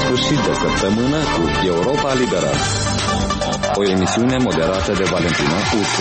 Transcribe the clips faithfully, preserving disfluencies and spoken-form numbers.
sfârșit de săptămână cu Europa Liberă, o emisiune moderată de Valentina Puțu.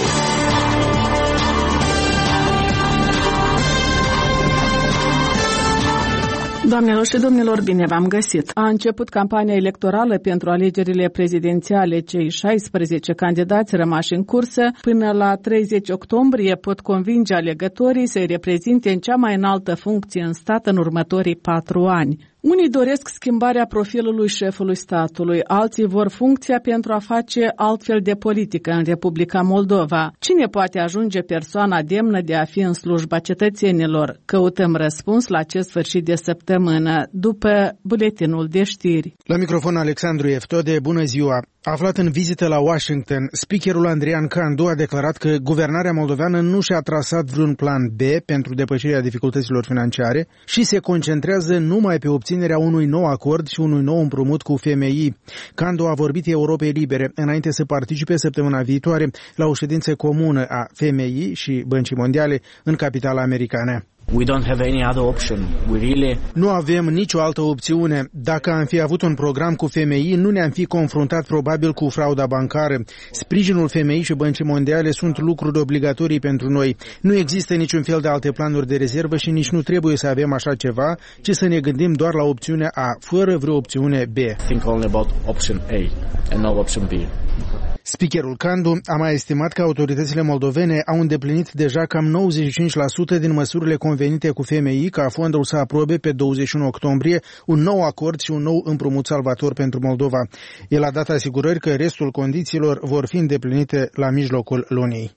Doamnelor și domnilor, bine v-am găsit! A început campania electorală pentru alegerile prezidențiale. Cei șaisprezece candidați rămași în cursă până la treizeci octombrie pot convinge alegătorii să-i reprezinte în cea mai înaltă funcție în stat în următorii patru ani. Unii doresc schimbarea profilului șefului statului, alții vor funcția pentru a face altfel de politică în Republica Moldova. Cine poate ajunge persoana demnă de a fi în slujba cetățenilor? Căutăm răspuns la acest sfârșit de săptămână, după buletinul de știri. La microfon Alexandru Eftode, bună ziua! Aflat în vizită la Washington, speakerul Andrian Candu a declarat că guvernarea moldoveană nu și-a trasat vreun plan B pentru depășirea dificultăților financiare și se concentrează numai pe obținerea unui nou acord și unui nou împrumut cu F M I. Candu a vorbit Europei Libere înainte să participe săptămâna viitoare la o ședință comună a F M I și Băncii Mondiale în capitala americană. We don't have any other option. We really... Nu avem nicio altă opțiune. Dacă am fi avut un program cu F M I, nu ne-am fi confruntat probabil cu frauda bancară. Sprijinul F M I și Băncii Mondiale sunt lucruri obligatorii pentru noi. Nu există niciun fel de alte planuri de rezervă și nici nu trebuie să avem așa ceva, ci să ne gândim doar la opțiunea A, fără vreo opțiune B. Think only about option A and no option B. Speakerul Candu a mai estimat că autoritățile moldovene au îndeplinit deja cam nouăzeci și cinci la sută din măsurile convenite cu F M I ca fondul să aprobe pe douăzeci și unu octombrie un nou acord și un nou împrumut salvator pentru Moldova. El a dat asigurări că restul condițiilor vor fi îndeplinite la mijlocul lunii.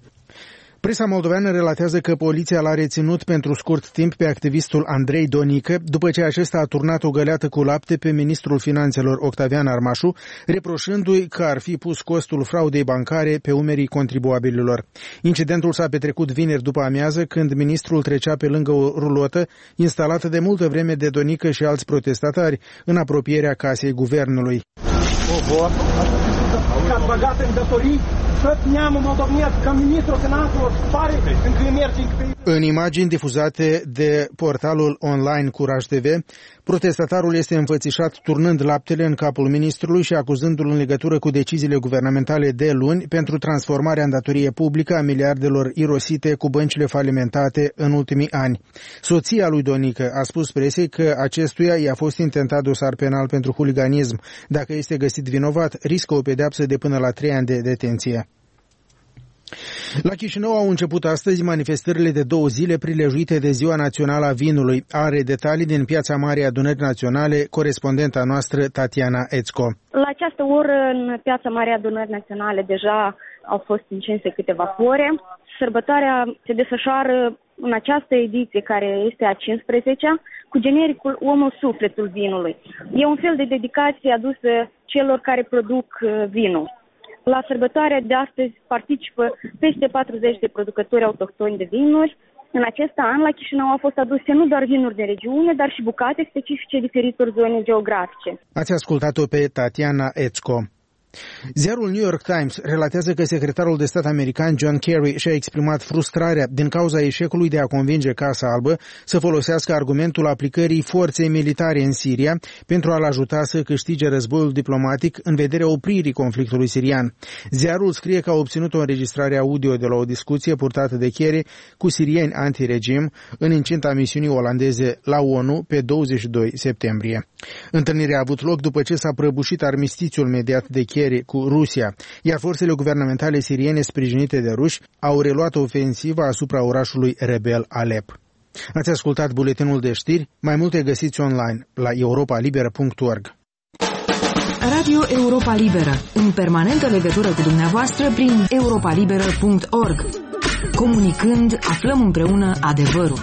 Presa moldoveană relatează că poliția l-a reținut pentru scurt timp pe activistul Andrei Donică, după ce acesta a turnat o găleată cu lapte pe ministrul finanțelor Octavian Armașu, reproșându-i că ar fi pus costul fraudei bancare pe umerii contribuabililor. Incidentul s-a petrecut vineri după amiază, când ministrul trecea pe lângă o rulotă instalată de multă vreme de Donică și alți protestatari în apropierea casei guvernului. Ați băgat în datorii tot neamul moldovenesc, ca ministrul finanțelor, pare încă merge încă. În imagini difuzate de portalul online Curaj T V, protestatarul este înfățișat turnând laptele în capul ministrului și acuzându-l în legătură cu deciziile guvernamentale de luni pentru transformarea în datorie publică a miliardelor irosite cu băncile falimentate în ultimii ani. Soția lui Donică a spus presei că acestuia i-a fost intentat dosar penal pentru huliganism. Dacă este găsit vinovat, riscă o pedeapsă de până la trei ani de detenție. La Chișinău au început astăzi manifestările de două zile prilejuite de Ziua Națională a Vinului. Are detalii din Piața Mare a Adunării Naționale corespondenta noastră Tatiana Ețco. La această oră în Piața Mare a Adunării Naționale deja au fost încinse câteva flore. Sărbătoarea se desfășoară în această ediție, care este a cincisprezecea, cu genericul Omul Sufletul Vinului. E un fel de dedicație adusă celor care produc vinul. La sărbătoarea de astăzi participă peste patruzeci de producători autohtoni de vinuri. În acest an, la Chișinău au fost aduse nu doar vinuri de regiune, dar și bucate specifice diferitor zone geografice. Ați ascultat-o pe Tatiana Ețco. Ziarul New York Times relatează că secretarul de stat american John Kerry și-a exprimat frustrarea din cauza eșecului de a convinge Casa Albă să folosească argumentul aplicării forței militare în Siria pentru a-l ajuta să câștige războiul diplomatic în vederea opririi conflictului sirian. Ziarul scrie că a obținut o înregistrare audio de la o discuție purtată de Kerry cu sirieni anti-regim în incinta misiunii olandeze la ONU pe douăzeci și doi septembrie. Întâlnirea a avut loc după ce s-a prăbușit armistițiul mediat de Kerry cu Rusia, iar forțele guvernamentale siriene sprijinite de ruși au reluat ofensiva asupra orașului rebel Alep. Ați ascultat buletinul de știri, mai multe găsiți online la europa liberă punct org. Radio Europa Liberă, în permanentă legătură cu dumneavoastră prin europa liberă punct org. Comunicând, aflăm împreună adevărul.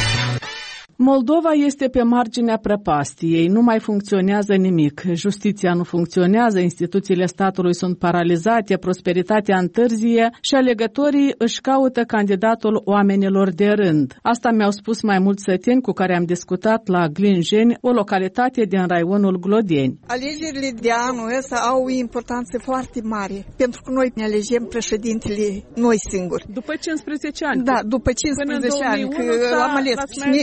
Moldova este pe marginea prăpastiei, nu mai funcționează nimic. Justiția nu funcționează, instituțiile statului sunt paralizate, prosperitatea întârzie și alegătorii își caută candidatul oamenilor de rând. Asta mi-au spus mai mulți săteni cu care am discutat la Glinjeni, o localitate din raionul Glodeni. Alegerile de anul ăsta au o importanță foarte mare, pentru că noi ne alegem președintele noi singuri. După cincisprezece ani? Da, după cincisprezece ani, că am ales Negru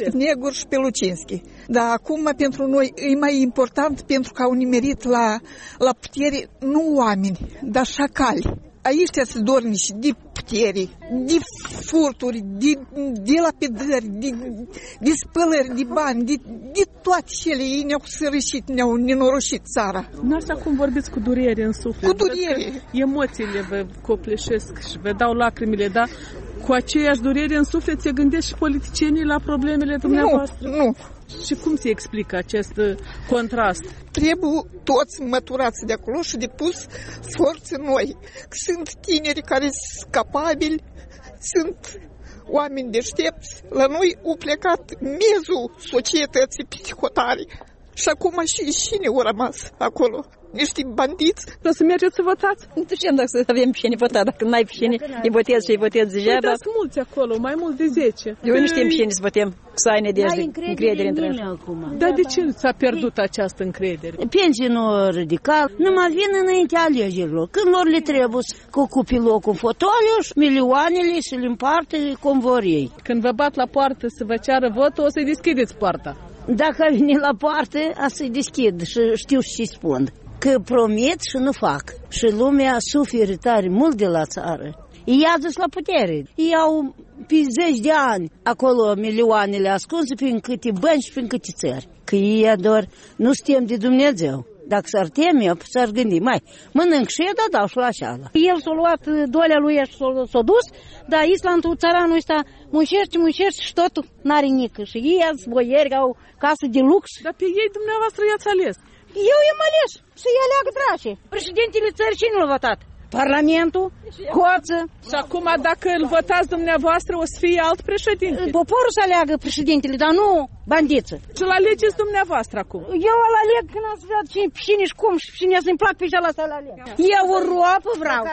sigur și pe Lucinski. Dar acum pentru noi e mai important pentru că au nimerit la, la putere nu oameni, dar șacali. Aici sunt dornici de putere, de furturi, de, de lapidări, de, de spălări, de bani, de, de toate cele. Ei ne-au sărășit, ne-au nenoroșit țara. Noastră acum vorbiți cu durere în suflet. Cu durere. Emoțiile vă copleșesc și vă dau lacrimile, dar cu aceeași durere în suflet se gândesc și politicienii la problemele dumneavoastră? Nu, nu. Și cum se explică acest contrast? Trebuie toți măturați de acolo și de pus forțe noi. Sunt tineri care sunt capabili, sunt oameni deștepți. La noi au plecat mezul societății psihotare. Și acum și cine au rămas acolo? Niște bandiți. Vreau să mergeți să votați? Nu știm dacă să avem pe cine vota. Dacă n-ai pe cine, îi votezi și îi votezi deja. Dar sunt mulți acolo, mai mult de zece. Eu nu știm pe cine să votăm, să ai nedejde, încredere între noi. Dar de ce s-a pierdut această încredere? Pensii nu ridicat, nu mai vin înainte alegerilor. Când lor le trebuie să ocupe locul fotoliu și milioanele și le împarte cum vor ei. Când vă bat la poartă să vă ceară votul, o să-i deschideți poarta. Dacă vine la poartă, a să-i deschid și știu și spun. Că promit și nu fac. Și lumea suferă tare mult de la țară. Ei adus la putere. Ei au pe zeci de ani acolo milioanele ascunse prin câte bani și prin câte țări. Că ei ador, nu suntem de Dumnezeu. Dacă s-ar teme, s-ar gândi, mai mănânc și eu, da, dau și la cealaltă. El s-a luat dolea lui și s-a dus, dar Islandul, țăranul ăsta, muncește, muncește și totul n-are nică. Și ei azi boieri au casă de lux. Dar pe ei dumneavoastră i-ați ales. Eu i-am ales să-i aleagă drace. Președintele țării cine l-a votat? Parlamentul, Hoță. Și acum dacă îl votați dumneavoastră o să fie alt președinte. Poporul să aleagă președintele, dar nu bandiță. Și-l alegeți dumneavoastră acum. Eu îl aleg când am să văd cine și cum și cine să-mi plac pe cealaltă să-l aleg. Eu Europa vreau.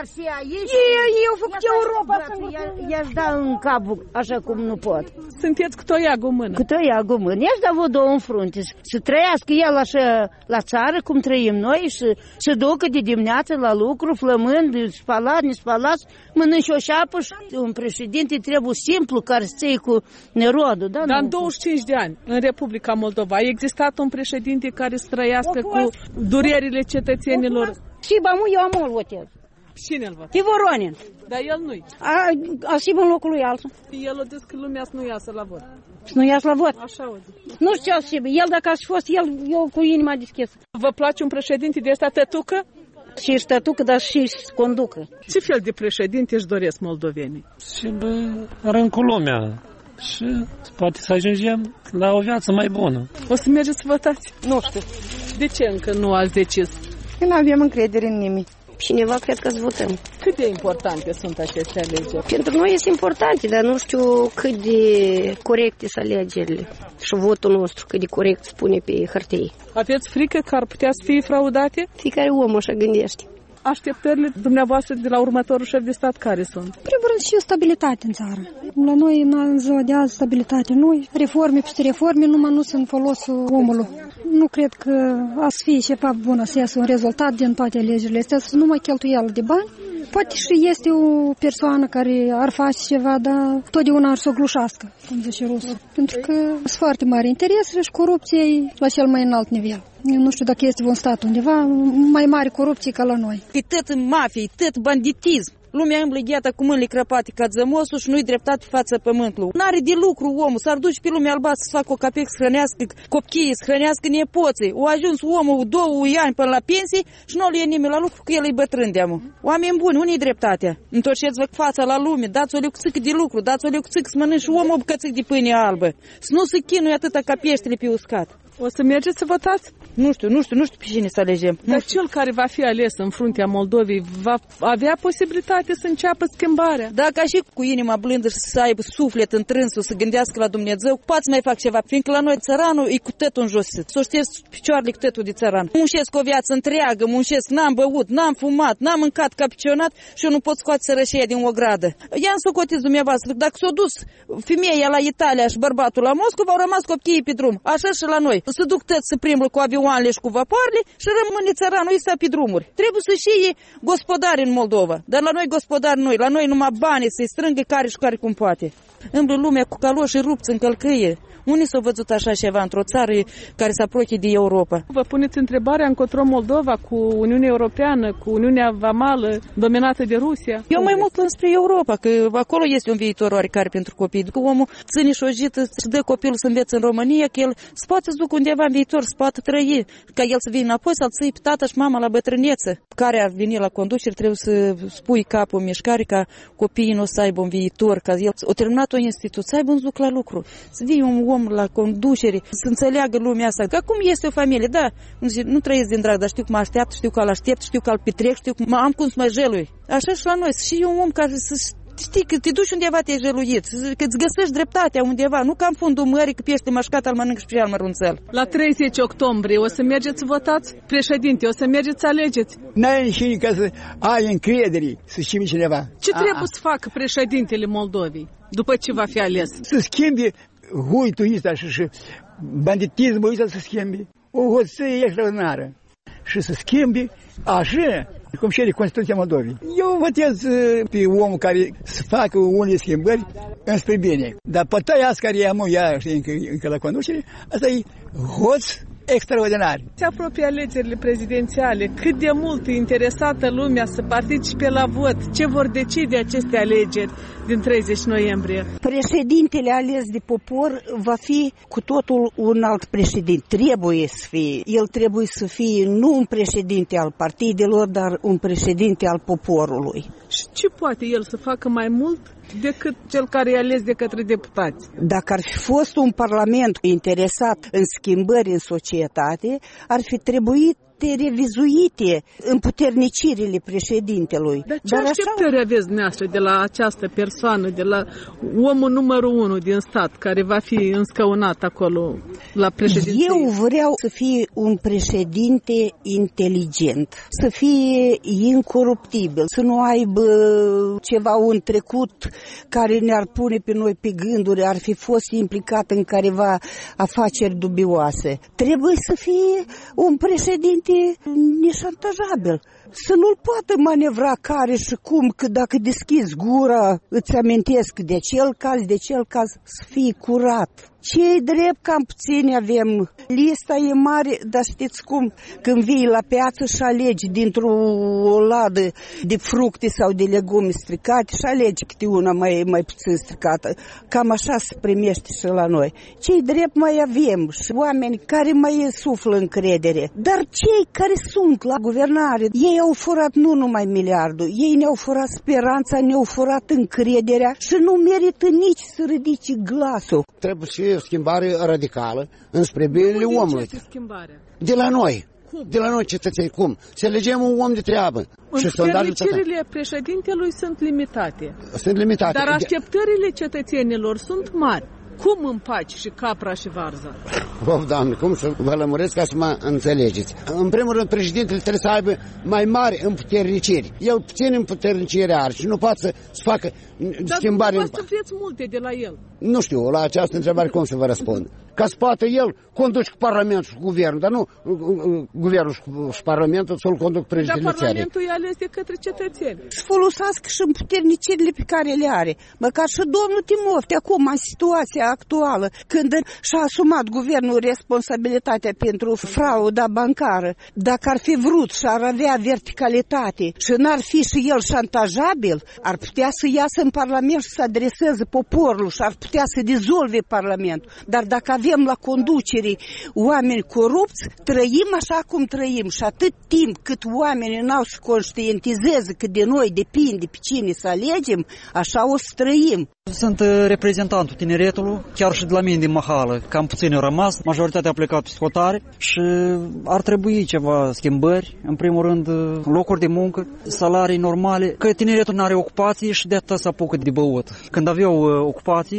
Eu, eu făcut Europa i-aș da în capul așa cum nu pot. Sunteți cu toiagul în mână. Cu toiagul în mână. I-aș da vă două în frunte. Să trăiască el așa la țară cum trăim noi și să ducă de dimineață la lucru flămând, spălat, nespălat, mănânci o șapă și un președinte trebuie simplu care să ții cu nerodul. Da? Dar în douăzeci și cinci de ani, în Republica Moldova, a existat un președinte care să trăiască cu durerile cetățenilor? Și ba mu, eu am o votez. Cine îl văd? E Voronin. Dar el nu-i. A, a și în locul lui altul. El o zis că lumea să nu iasă la vot. Să nu iasă la vot? Așa o zis. Nu știu ce el dacă a fost el, eu cu inima deschisă. Vă place un președinte de ăsta tătucă? Și stătucă, dar și conducă. Ce fel de președinte își doresc moldovenii? Și bă, rând cu lumea. Și poate să ajungem la o viață mai bună. O să mergeți să votați? Nu știu. De ce încă nu ați decis? Că nu avem încredere în nimic. Cineva cred că să votăm. Cât de importante sunt aceste alegeri? Pentru noi este importante, dar nu știu cât de corecte sunt alegerile. Și votul nostru cât de corect spune pe hârtie. Aveți frică că ar putea să fie fraudate? Fiecare om așa gândește. Așteptările dumneavoastră de la următorul șef de stat care sunt? Primul rând și stabilitate în țară. La noi, în ziua de azi, stabilitate. Noi, reforme peste reforme, numai nu sunt folosul omului. Nu cred că a să fie ceva bun, să iasă un rezultat din toate alegerile astea, să nu mai cheltuială de bani. Poate și este o persoană care ar face ceva, dar totdeauna ar să o glușească, cum zice rusul. Pentru că sunt foarte mari interese și corupția e la cel mai înalt nivel. Eu nu știu dacă este un stat undeva mai mare corupție ca la noi. E tot mafie, e tot banditism. Lumea îmblă gheata cu mâinile crăpate ca zămosul și nu-i dreptate față pământului. N-are de lucru omul, s-ar duce pe lumea albastră să facă o capec, să hrănească copiii, să hrănească nepoții. O ajuns omul două ani până la pensie și nu-l e nimeni la lucru, că el e bătrân de-amă. Oameni buni, unde-i dreptatea? Întorceți-vă fața la lume, dați-o leucuțică de lucru, dați-o leucuțică să mănânci și omul o bucățică de pâine albă. Să nu se chinuie atâta ca peștele pe uscat. O să mergeți să votați? Nu știu, nu știu, nu știu pe cine să alegem. Dar cel care va fi ales în fruntea Moldovei va avea posibilitate să înceapă schimbarea. Dacă și cu inima blândă și să aibă suflet întrânsul, să gândească la Dumnezeu, poate mai fac ceva, fiindcă la noi țăranul e cu tătul înjosit. S-o ștergi picioarele cu tătul de țăran. Muncesc o viață întreagă, muncesc, n-am băut, n-am fumat, n-am mâncat capicionat și eu nu pot scoate sărășia din o gradă. I-am socotit dumneavoastră, dacă s-o dus femeia la Italia și bărbatul la Moscova, au rămas copiii pe drum. Așa și la noi. Se duc tăți să primul cu avion camioanele și cu vapoarele și rămâne țăranul ăsta pe drumuri. Trebuie să știe gospodari în Moldova, dar la noi gospodari noi, la noi numai bani să-i strângă care și care cum poate. Îmblă lumea cu caloși rupți în călcâie. Unii s-au văzut așa ceva într-o țară care se apropie de Europa? Vă puneți întrebarea încotro Moldova cu Uniunea Europeană, cu Uniunea Vamală dominată de Rusia? Eu mai mult înspre Europa, că acolo este un viitor oarecare pentru copii. Că omul ține și o jită și dă copilul să învețe în România, că el se poate să ducă undeva în viitor, se poate trăi, ca el să vină înapoi, să-l ții pe tata și mama la bătrâneță. Care ar veni la conducere, trebuie să spui capul în mișcare ca copiii nu să aibă un viitor, ca el o terminat o instituție, să aibă un duc la lucru, să vii un om la conducere, să înțeleagă lumea asta. Că acum este o familie, da, nu trăiesc din drag, dar știu cum mă așteaptă, știu că îl aștept, știu că îl petrec, știu că am cum să mă jelui. Așa și la noi, și eu un om care să știi că te duci undeva, te-ai jeluit, că îți găsești dreptatea undeva, nu ca în fundul mării, că pește mașcat, al mănânc și pe al mărunțel. La treizeci octombrie o să mergeți să votați? Președinte, o să mergeți să alegeți? N-ai nici ca să ai încredere, să știi cineva. Ce trebuie să facă președintele Moldovei după ce va fi ales? Să schimbe huitul ăsta și, și banditismul ăsta să schimbe. O hoție extraordinară. Și să schimbe așa cum cere Constituția Moldovei. Eu votez pe omul care să facă unele schimbări înspre bine. Dar pătaia asta care am ea încă, încă la conducere, asta e hoț extraordinar. Se apropie alegerile prezidențiale. Cât de mult e interesată lumea să participe la vot? Ce vor decide aceste alegeri din treizeci noiembrie? Președintele ales de popor va fi cu totul un alt președinte. Trebuie să fie. El trebuie să fie nu un președinte al partidelor, dar un președinte al poporului. Și ce poate el să facă mai mult decât cel care e ales de către deputați? Dacă ar fi fost un parlament interesat în schimbări în societate, ar fi trebuit revizuite împuternicirile președintelui. Dar ce Dar așteptări așa... aveți dumneavoastră de la această persoană, de la omul numărul unu din stat, care va fi înscăunat acolo la președinție? Eu vreau să fie un președinte inteligent, să fie incoruptibil, să nu aibă ceva un trecut care ne-ar pune pe noi pe gânduri, ar fi fost implicat în careva afaceri dubioase. Trebuie să fie un președinte neșantajabil, să nu-l poată manevra care și cum, că dacă deschizi gura îți amintesc de acel caz, de acel caz, să fie curat. Ce-i drept, cam puțini avem. Lista e mare, dar știți cum? Când vii la piață și alegi dintr-o ladă de fructe sau de legume stricate și alegi câte una mai, mai puțin stricată. Cam așa se primește și la noi. Ce-i drept mai avem și oameni care mai suflă încredere. Dar cei care sunt la guvernare, ei au furat nu numai miliardul, ei ne-au furat speranța, ne-au furat încrederea și nu merită nici să ridice glasul. Trebuie și o schimbare radicală înspre binele omului. De la noi. Cum? De la noi, cetățeni. Cum? Să elegem un om de treabă. Fericirile președintelui sunt limitate. Sunt limitate. Dar așteptările cetățenilor sunt mari. Cum împaci și capra și varza? Oh, Doamne, cum să vă lămuresc ca să mă înțelegeți? În primul rând, președintele trebuie să aibă mai mari împuterniciri. El puțin împuternicire are și nu poate să, să facă Dar schimbare. Dar să vreți multe de la el. Nu știu, la această întrebare cum să vă răspund. Ca să poată el conduce cu Parlamentul și cu Guvernul, dar nu Guvernul și Parlamentul să-l conduc președintele țării. Dar Parlamentul e ales de către cetățeni. Să folosească și împuternicirile pe care le are. Măcar și domnul Timofte, acum, în situația actuală, când și-a asumat Guvernul responsabilitatea pentru frauda bancară, dacă ar fi vrut și ar avea verticalitate și n-ar fi și el șantajabil, ar putea să iasă în Parlament și să adreseze poporul și ar putea să dizolve Parlamentul. Dar dacă avem la conducere oameni corupți, trăim așa cum trăim și atât timp cât oamenii n-au să conștientizeze că de noi depinde pe cine să alegem, așa o să trăim. Sunt reprezentantul tineretului, chiar și de la mine din Mahală, cam puțin au rămas, majoritatea a plecat pe scotare și ar trebui ceva schimbări, în primul rând locuri de muncă, salarii normale, că tineretul nu are ocupații și de atât se apucă de băut. Când aveau ocupații,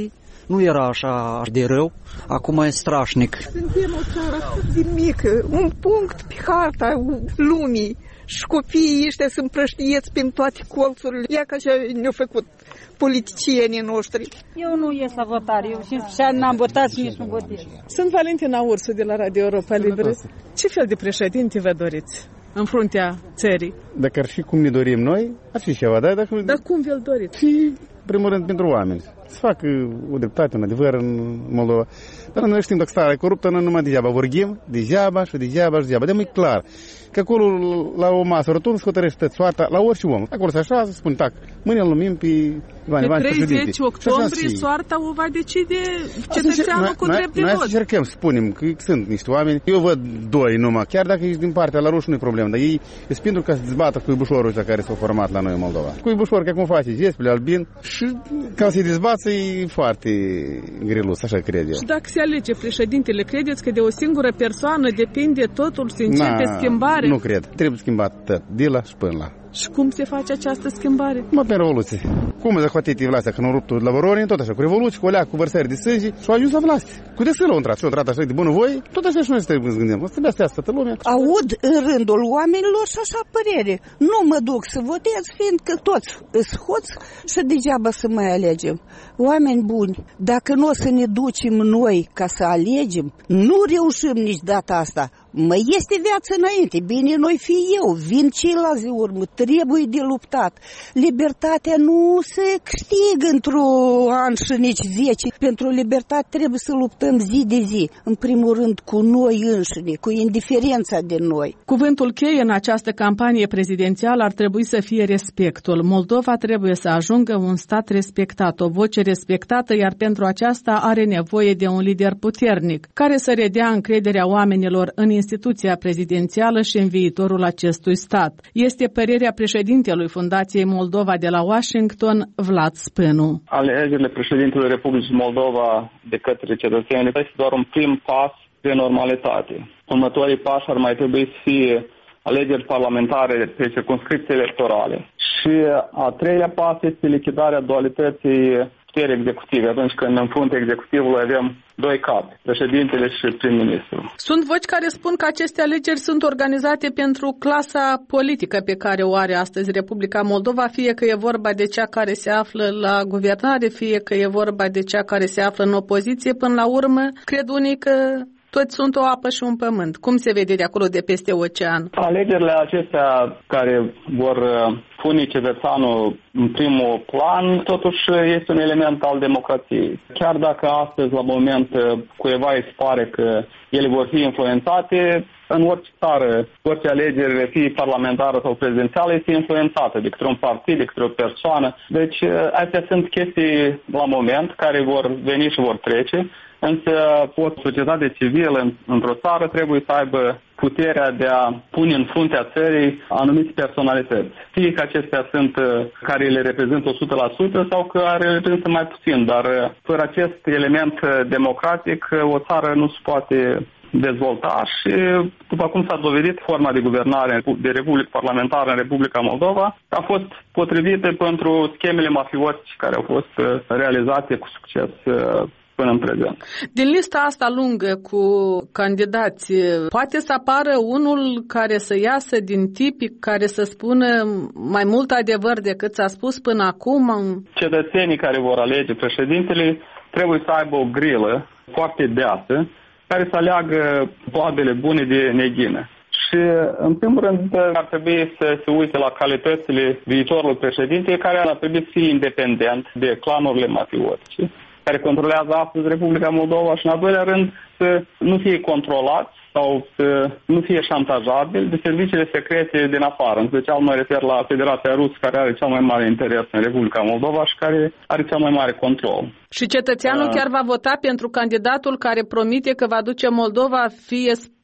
nu era așa de rău, acum e strașnic. Suntem o țară de mică, un punct pe harta lumii și copiii ăștia sunt împrăștieți prin toate colțurile. Ia că așa ne-au făcut politicienii noștri. Eu nu ies la votare, eu și n-am votat și nici nu votez. Sunt Valentina Ursu de la Radio Europa Liberă. Ce fel de președinte vă doriți în fruntea țării? Dacă ar fi cum ne dorim noi, ar fi ceva, da? Dacă... Dar cum vi-l doriți? Și, în primul rând, pentru oameni. Să facă o dreptate, un adevăr în Moldova. Dar noi știm, dacă starea e coruptă, noi numai degeaba vorbim, degeaba și degeaba și degeaba. De-mi e clar că acolo, la o masă rotundă, se hotărăște soarta la orice om. Acolo se așează, spune, tac, mâine îl numim pe Ivan Ivan președinte. Pe treizeci octombrie soarta o va decide cetățeanul cu drept de vot. Noi să încercăm să spunem că sunt niște oameni. Eu văd doi numai, chiar dacă ești din partea la ruși, nu e problemă, dar ei sunt pentru ca să dezbată cu ibușorul ăsta care s-au format la noi în Moldova. Cu ibușor, că acum face Zespele, Albin și ca să-i dezbață e foarte grelus, așa cred eu. Și dacă se alege președintele, credeți că de o singură persoană depinde totul, se începe schimbare? Nu cred. Trebuie schimbat tot, de la și până la. Și cum se face această schimbare? Mă, pe revoluție. Cum se hotete власtea când au rupt la Voronin, tot așa, cu revoluție, cu alea, cu vărsări de sânge și au ajuns la власть. Cu de sâră au intrat, și au intrat așa de bunăvoie, tot așa și noi trebuie să gândim. O să trebuie să iasă toată lumea. Aud în rândul oamenilor și așa părere. Nu mă duc să votez, fiindcă toți îs hoți și degeaba să mai alegem. Oameni buni, dacă nu o să ne ducem noi ca să alegem, nu reușim nici data asta. Mai este viață înainte, bine noi fi eu, vin ceilalți de urmă, trebuie de luptat. Libertatea nu se câștigă într-un an și nici zece. Pentru libertate trebuie să luptăm zi de zi, în primul rând cu noi înșine, cu indiferența de noi. Cuvântul cheie în această campanie prezidențială ar trebui să fie respectul. Moldova trebuie să ajungă un stat respectat, o voce respectată, iar pentru aceasta are nevoie de un lider puternic, care să redea încrederea oamenilor în instituția prezidențială și în viitorul acestui stat. Este părerea președintelui Fundației Moldova de la Washington, Vlad Spânu. Alegerile președintelui Republicii Moldova de către cetățeni este doar un prim pas de normalitate. Următorii pași ar mai trebui să fie alegeri parlamentare pe circumscripții electorale. Și a treilea pas este lichidarea dualității puterii executive. Atunci când în fruntea executivului avem doi capi, președintele și prim-ministru. Sunt voci care spun că aceste alegeri sunt organizate pentru clasa politică pe care o are astăzi Republica Moldova, fie că e vorba de cea care se află la guvernare, fie că e vorba de cea care se află în opoziție. Până la urmă, cred unii că toți sunt o apă și un pământ. Cum se vede de acolo, de peste ocean? Alegerile acestea care vor pune cetățeanul în primul plan, totuși este un element al democrației. Chiar dacă astăzi, la moment, cuiva îi pare că ele vor fi influențate, în orice țară, orice alegere, fie parlamentară sau prezidențială, este influențată de către un partid, de către o persoană. Deci, astea sunt chestii la moment care vor veni și vor trece. Însă o societate civilă într-o țară trebuie să aibă puterea de a pune în fruntea țării anumite personalități. Fie că acestea sunt care le reprezintă o sută la sută sau că le reprezintă mai puțin, dar fără acest element democratic o țară nu se poate dezvolta și, după cum s-a dovedit, forma de guvernare de Republică Parlamentară în Republica Moldova a fost potrivită pentru schemele mafiotice care au fost realizate cu succes până în prezent. Din lista asta lungă cu candidați, poate să apară unul care să iasă din tipic, care să spună mai mult adevăr decât s-a spus până acum? Cetățenii care vor alege președintele trebuie să aibă o grilă foarte deasă care să aleagă boabele bune de neghină. Și, în primul rând, ar trebui să se uite la calitățile viitorului președinte, care ar trebui să fie independent de clanurile mafiotice, care controlează astăzi Republica Moldova și, în al doilea rând, să nu fie controlat sau să nu fie șantajabil de serviciile secrete din afară. În special mă refer la Federația Rusă, care are cel mai mare interes în Republica Moldova și care are cel mai mare control. Și cetățeanul uh, chiar va vota pentru candidatul care promite că va duce Moldova fie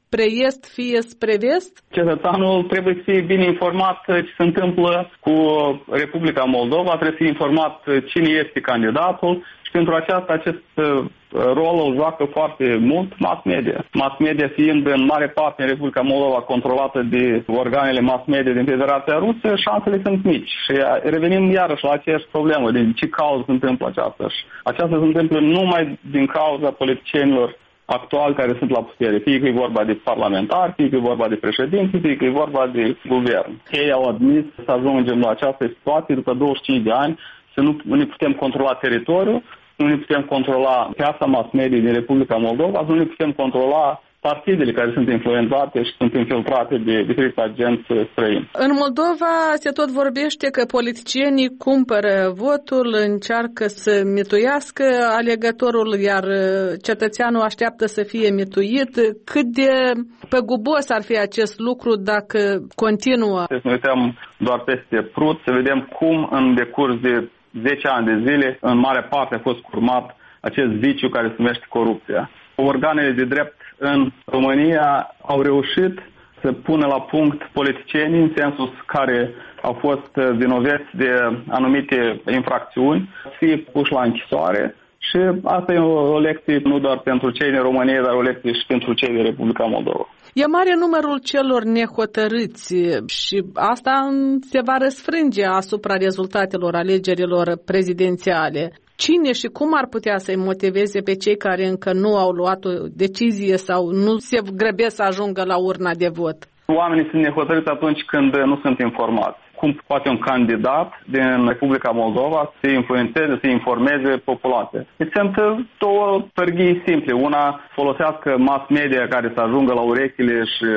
spre est, fie spre vest? Cetățeanul trebuie să fie bine informat ce se întâmplă cu Republica Moldova, trebuie să fie informat cine este candidatul și pentru aceasta acest rol îl joacă foarte mult mass media. Mass media fiind în mare parte în Republica Moldova controlată de organele mass media din Federația Rusă, șansele sunt mici. Și revenim iarăși la aceeași problemă, din ce cauză se întâmplă aceasta. Și aceasta se întâmplă numai din cauza politicienilor actuali care sunt la putere. Fie că e vorba de parlamentari, fie că e vorba de președinți, fie că e vorba de guvern. Ei au admis să ajungem la această situație după douăzeci și cinci de ani, să nu ne putem controla teritoriul, nu ne putem controla piața mass media din Republica Moldova, nu ne putem controla partidele care sunt influențate și sunt infiltrate de diferiți agenți străini. În Moldova se tot vorbește că politicienii cumpără votul, încearcă să mituiască alegătorul, iar cetățeanul așteaptă să fie mituit. Cât de păgubos ar fi acest lucru dacă continuă? Să ne uităm doar peste prut, să vedem cum în decurs de zece ani de zile, în mare parte a fost curmat acest viciu care se numește corupția. Organele de drept în România au reușit să pună la punct politicienii în sensul care au fost vinovați de anumite infracțiuni, să fie puși la închisoare și asta e o lecție nu doar pentru cei din România, dar o lecție și pentru cei din Republica Moldova. E mare numărul celor nehotărâți și asta se va răsfrânge asupra rezultatelor alegerilor prezidențiale. Cine și cum ar putea să-i motiveze pe cei care încă nu au luat o decizie sau nu se grăbesc să ajungă la urna de vot? Oamenii sunt nehotărâți atunci când nu sunt informați. Cum poate un candidat din Republica Moldova să influențeze, să informeze populația? Deci sunt două pârghii simple. Una, folosească mass media care să ajungă la urechile și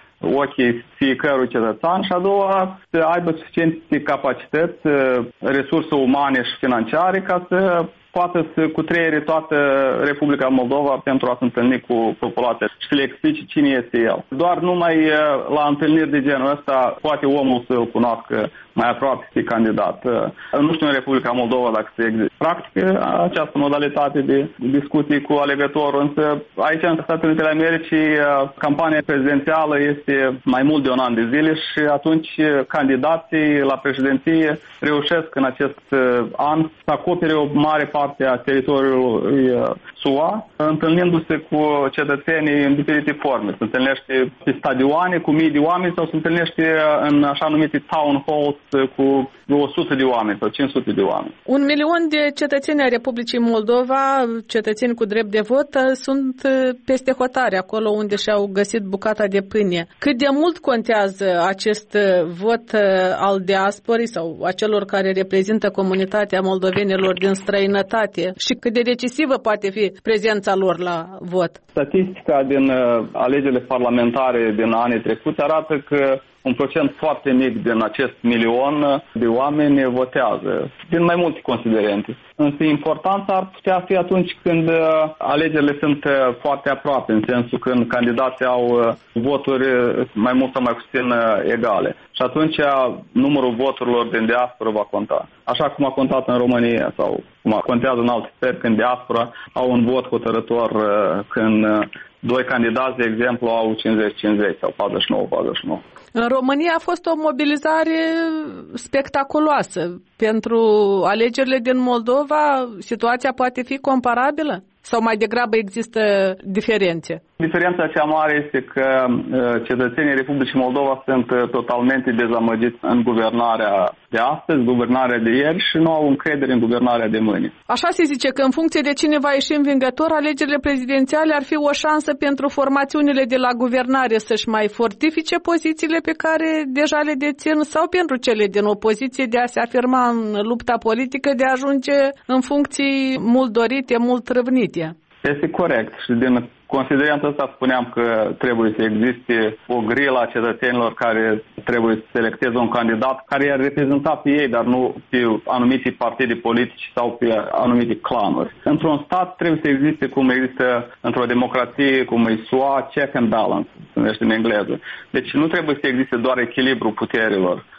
ochii fiecărui cetățean și a doua, să aibă suficiente capacități, resurse umane și financiare ca să poată să cutreiere toată Republica Moldova pentru a se întâlni cu populația și să le explice cine este el. Doar numai la întâlniri de genul ăsta poate omul să-l cunoască mai aproape de candidat. Nu știu în Republica Moldova dacă se există practică această modalitate de discuții cu alegătorul, însă aici în Statele Unite ale Americii campania prezidențială este mai mult de un an de zile și atunci candidații la președinție reușesc în acest an să acopere o mare parte a teritoriului S U A, întâlnindu-se cu cetățenii în diferite forme. Se întâlnește pe stadioane cu mii de oameni sau se întâlnește în așa numite town halls cu o sută de oameni sau cinci sute de oameni. Un milion de cetățeni ai Republicii Moldova, cetățeni cu drept de vot, sunt peste hotare, acolo unde și-au găsit bucata de pâine. Cât de mult contează acest vot al diasporii sau a celor care reprezintă comunitatea moldovenilor din străinătate și cât de decisivă poate fi prezența lor la vot? Statistica din alegerile parlamentare din anii trecuți arată că un procent foarte mic din acest milion de oameni votează, din mai multe considerente. Însă importanța ar putea fi atunci când alegerile sunt foarte aproape, în sensul când candidații au voturi mai mult sau mai puțin egale. Și atunci numărul voturilor din diaspora va conta. Așa cum a contat în România sau cum contează în alte țări când diaspora au un vot hotărător când doi candidați, de exemplu, au cincizeci cincizeci sau patruzeci și nouă patruzeci și nouă. În România a fost o mobilizare spectaculoasă. Pentru alegerile din Moldova, situația poate fi comparabilă? Sau mai degrabă există diferențe? Diferența cea mare este că cetățenii Republicii Moldova sunt totalmente dezamăgiți în guvernarea de astăzi, guvernarea de ieri și nu au încredere în guvernarea de mâine. Așa se zice că în funcție de cine va ieși învingător, alegerile prezidențiale ar fi o șansă pentru formațiunile de la guvernare să-și mai fortifice pozițiile pe care deja le dețin sau pentru cele din opoziție de a se afirma în lupta politică, de a ajunge în funcții mult dorite, mult trăvnite. Este corect și din considerentul ăsta spuneam că trebuie să existe o grilă a cetățenilor care trebuie să selecteze un candidat care i-ar reprezenta pe ei, dar nu pe anumite partide politici sau pe anumite clanuri. Într-un stat trebuie să existe, cum există într-o democrație, cum e S U A, check and balance, se numește în engleză. Deci nu trebuie să existe doar echilibru puterilor.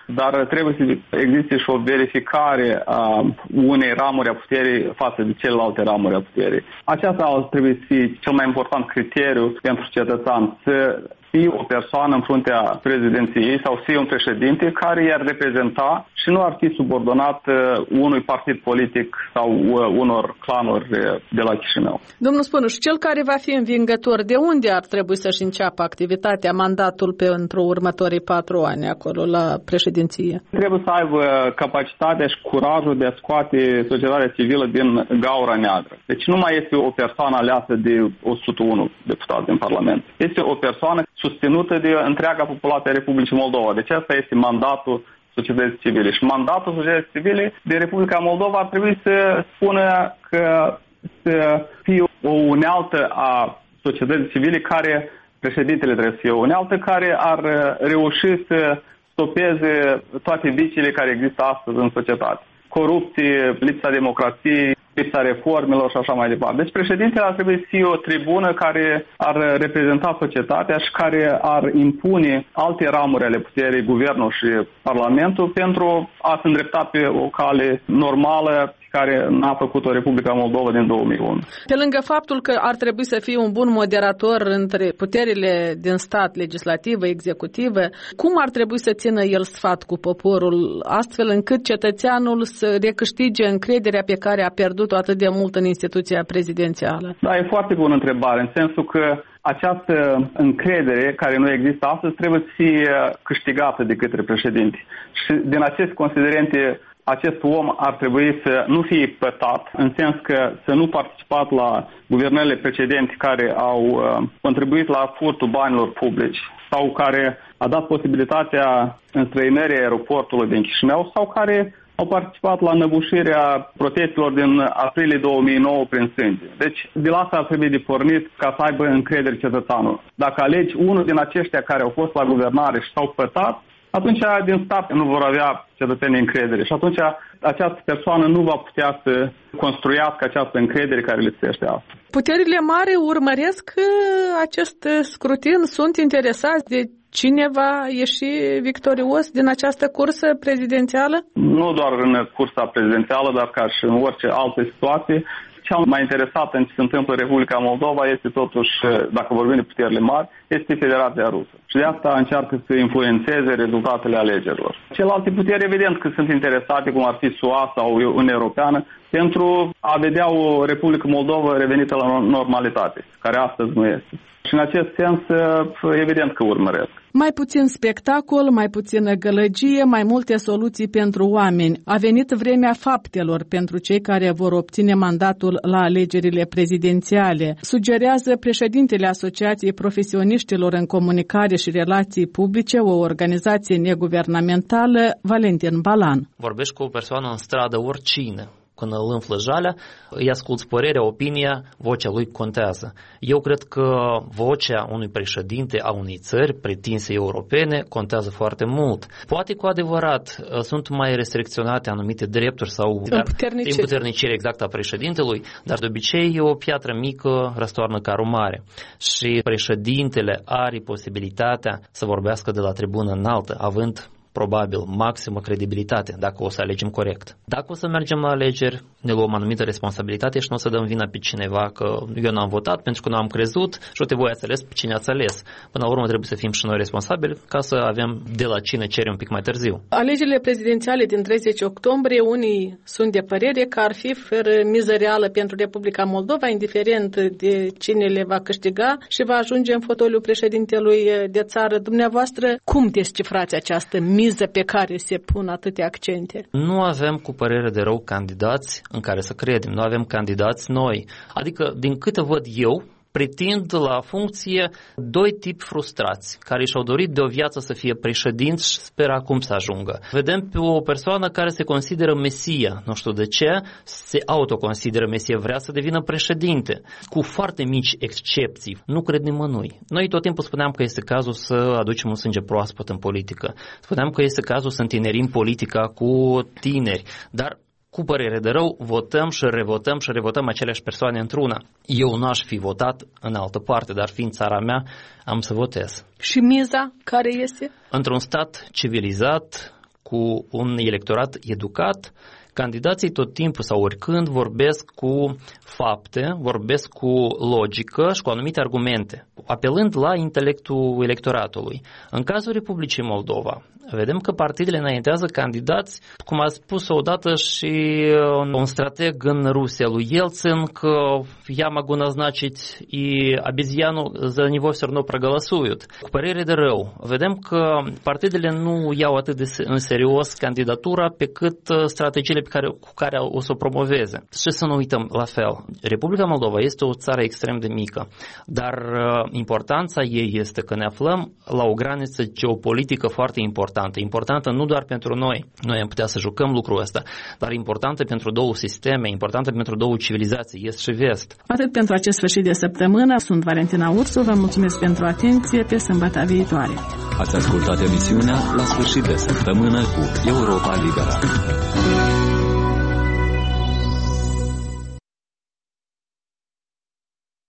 dar trebuie să existe și o verificare a unei ramuri a puterii față de celelalte ramuri a puterii. Aceasta ar trebui să fie cel mai important criteriu pentru cetățean, să fie o persoană în fruntea prezidenției sau să fie un președinte care i-ar reprezenta și nu ar fi subordonat unui partid politic sau unor clanuri de la Chișinău. Domnul Spănuș, cel care va fi învingător, de unde ar trebui să-și înceapă activitatea, mandatul pentru următorii patru ani acolo la președinție? Trebuie să aibă capacitatea și curajul de a scoate societatea civilă din gaura neagră. Deci nu mai este o persoană aleasă de o sută unu deputați din Parlament. Este o persoană susținută de întreaga populație a Republicii Moldova. Deci asta este mandatul societății civile. Și mandatul societății civile de Republica Moldova ar trebui să spună că să fie o unealtă a societății civile care, președintele trebuie să fie o unealtă, care ar reuși să stopeze toate viciile care există astăzi în societate. Corupție, lipsa democrației, lipsa reformelor și așa mai departe. Deci președintele ar trebui să fie o tribună care ar reprezenta societatea și care ar impune alte ramuri ale puterii, guvernul și parlamentul, pentru a se îndrepta pe o cale normală care n-a făcut-o Republica Moldova din două mii unu. Pe lângă faptul că ar trebui să fie un bun moderator între puterile din stat, legislativă, executivă, cum ar trebui să țină el sfat cu poporul, astfel încât cetățeanul să recâștige încrederea pe care a pierdut-o atât de mult în instituția prezidențială? Da, e foarte bună întrebare, în sensul că această încredere care nu există astăzi trebuie să fie câștigată de către președinte. Și din aceste considerente, acest om ar trebui să nu fie pătat, în sens că să nu participat la guvernările precedente care au uh, contribuit la furtul banilor publici sau care a dat posibilitatea înstrăinării aeroportului din Chișinău sau care au participat la înăbușirea protestelor din aprilie două mii nouă prin sânge. Deci, de la asta ar trebui de pornit ca să aibă încredere cetățeanul. Dacă alegi unul din aceștia care au fost la guvernare și s-au pătat, atunci din start nu vor avea cetățenii încredere și atunci această persoană nu va putea să construiască această încredere care le lipsește astăzi. Puterile mari urmăresc acest scrutin, sunt interesați de cine va ieși victorios din această cursă prezidențială? Nu doar în cursa prezidențială, dar ca și în orice alte situații. Cel mai interesat în ce se întâmplă în Republica Moldova este totuși, dacă vorbim de puterile mari, este Federația Rusă. Și de asta încearcă să influențeze rezultatele alegerilor. Celelalte puteri, evident că sunt interesate, cum ar fi S U A sau Uniunea Europeană, pentru a vedea o Republică Moldova revenită la normalitate, care astăzi nu este. Și în acest sens, evident că urmăresc. Mai puțin spectacol, mai puțină gălăgie, mai multe soluții pentru oameni. A venit vremea faptelor pentru cei care vor obține mandatul la alegerile prezidențiale, sugerează președintele Asociației Profesioniștilor în Comunicare și Relații Publice, o organizație neguvernamentală, Valentin Balan. Vorbești cu o persoană în stradă, oricine. Când îl înflă jalea, îi asculți părerea, opinia, vocea lui contează. Eu cred că vocea unui președinte a unei țări pretinse europene contează foarte mult. Poate cu adevărat sunt mai restricționate anumite drepturi sau împuterniciri exact a președintelui, dar de obicei o piatră mică răstoarnă carul mare. Și președintele are posibilitatea să vorbească de la tribună înaltă, având probabil maximă credibilitate, dacă o să alegem corect. Dacă o să mergem la alegeri, ne luăm anumită responsabilitate și nu o să dăm vina pe cineva că eu n-am votat pentru că nu am crezut și uite voi ați ales pe cine ați ales. Până la urmă trebuie să fim și noi responsabili ca să avem de la cine cere un pic mai târziu. Alegerile prezidențiale din treizeci octombrie, unii sunt de părere că ar fi fără miză reală pentru Republica Moldova, indiferent de cine le va câștiga și va ajunge în fotoliul președintelui de țară. Dumneavoastră, cum descifrați această miză pe care se pun atâtea accente? Nu avem, cu părere de rău, candidați în care să credem. Nu avem candidați noi. Adică, din câte văd eu, pretind la funcție doi tipi frustrați, care și-au dorit de o viață să fie președinți și sper acum să ajungă. Vedem pe o persoană care se consideră mesia, nu știu de ce, se autoconsideră mesie, vrea să devină președinte, cu foarte mici excepții. Nu cred nimănui. Noi tot timpul spuneam că este cazul să aducem un sânge proaspăt în politică. Spuneam că este cazul să întinerim politica cu tineri, dar cu părere de rău, votăm și revotăm și revotăm aceleași persoane într-una. Eu nu aș fi votat în altă parte, dar fiind țara mea, am să votez. Și miza care este? Într-un stat civilizat, cu un electorat educat, candidații tot timpul sau oricând vorbesc cu fapte, vorbesc cu logică și cu anumite argumente, apelând la intelectul electoratului. În cazul Republicii Moldova, vedem că partidele înaintează candidați, cum a spus odată și un strateg în Rusia, lui Yeltsin, că я могу назначить и обезьяну, за него все равно проголосуют. Cu părere de rău, vedem că partidele nu iau atât de în serios candidatura pe cât strategiile pe care, cu care o să o promoveze. Și să nu uităm la fel, Republica Moldova este o țară extrem de mică, dar importanța ei este că ne aflăm la o graniță geopolitică foarte importantă, importantă nu doar pentru noi, noi am putea să jucăm lucrul ăsta, dar importantă pentru două sisteme, importantă pentru două civilizații, est și vest. Atât pentru acest sfârșit de săptămână, sunt Valentina Ursu, vă mulțumesc pentru atenție, pe sâmbătă viitoare. Ați ascultat emisiunea La sfârșit de săptămână cu Europa Liberă.